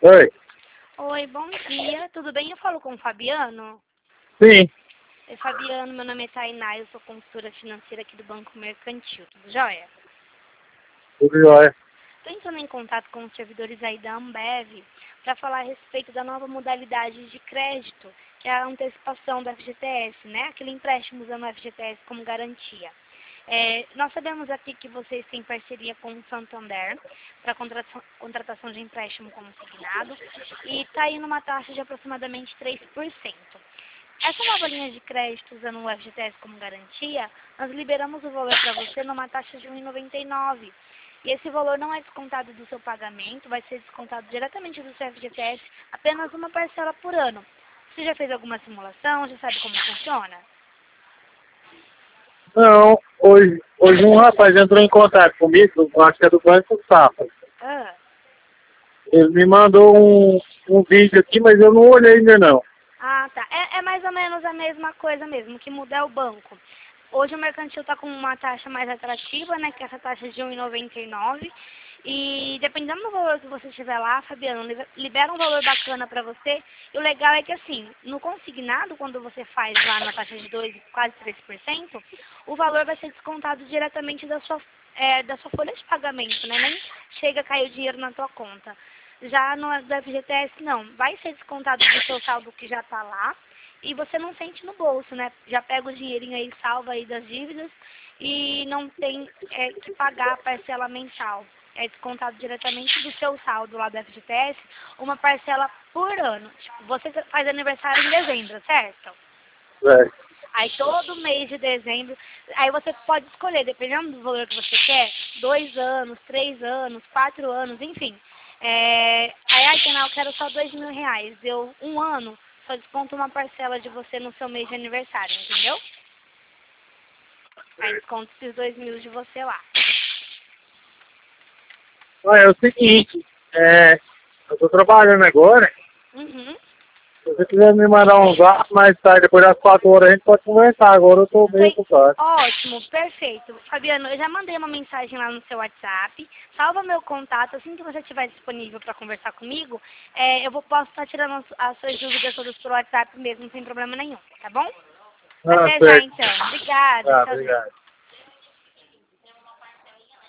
Oi. Oi, bom dia. Tudo bem? Eu falo com o Fabiano. Sim, Oi, Fabiano, meu nome é Tainá, eu sou consultora financeira aqui do Banco Mercantil. Tudo jóia? tudo jóia. Estou entrando em contato com os servidores aí da Ambev para falar a respeito da nova modalidade de crédito, que é a antecipação do FGTS, né? Aquele empréstimo usando o FGTS como garantia. Nós sabemos aqui que vocês têm parceria com o Santander para contratação de empréstimo consignado e está indo uma taxa de aproximadamente 3%. Essa nova linha de crédito usando o FGTS como garantia, nós liberamos o valor para você numa taxa de R$ 1,99. E esse valor não é descontado do seu pagamento, vai ser descontado diretamente do seu FGTS, apenas uma parcela por ano. Você já fez alguma simulação? Já sabe como funciona? Não, hoje um rapaz entrou em contato comigo, acho que é do Banco Safra. Ah. Ele me mandou um vídeo aqui, mas eu não olhei ainda não. Ah, tá. É mais ou menos a mesma coisa mesmo, que muda é o banco. Hoje o mercantil está com uma taxa mais atrativa, né, que é essa taxa de R$ 1,99. E dependendo do valor que você tiver lá, Fabiano, libera um valor bacana para você. E o legal é que, assim, no consignado, quando você faz lá na taxa de 2, quase 3%, o valor vai ser descontado diretamente da sua folha de pagamento, né? Nem chega a cair o dinheiro na tua conta. Já no do FGTS, não. Vai ser descontado do seu saldo que já está lá e você não sente no bolso, né? Já pega o dinheirinho aí, salva aí das dívidas e não tem que pagar a parcela mensal. É descontado diretamente do seu saldo lá do FGTS, uma parcela por ano. Tipo, você faz aniversário em dezembro, certo? É. Aí todo mês de dezembro, aí você pode escolher, dependendo do valor que você quer, 2 anos, 3 anos, 4 anos, enfim. Aí, eu quero só R$ 2.000. Deu um ano, só desconta uma parcela de você no seu mês de aniversário, entendeu? Aí desconta esses 2.000 de você lá. Ah, é o seguinte, eu tô trabalhando agora, Uhum. se você quiser me mandar um zap mais tarde, depois das 4 horas, a gente pode conversar. Agora eu tô meio ocupado. Ótimo, perfeito. Fabiano, eu já mandei uma mensagem lá no seu WhatsApp. Salva meu contato. Assim que você estiver disponível para conversar comigo, posso estar tirando as suas dúvidas todas pelo WhatsApp mesmo, sem problema nenhum, tá bom? Ah, Até já, certo. então. Obrigada. Tá, Tchauzinho. obrigado.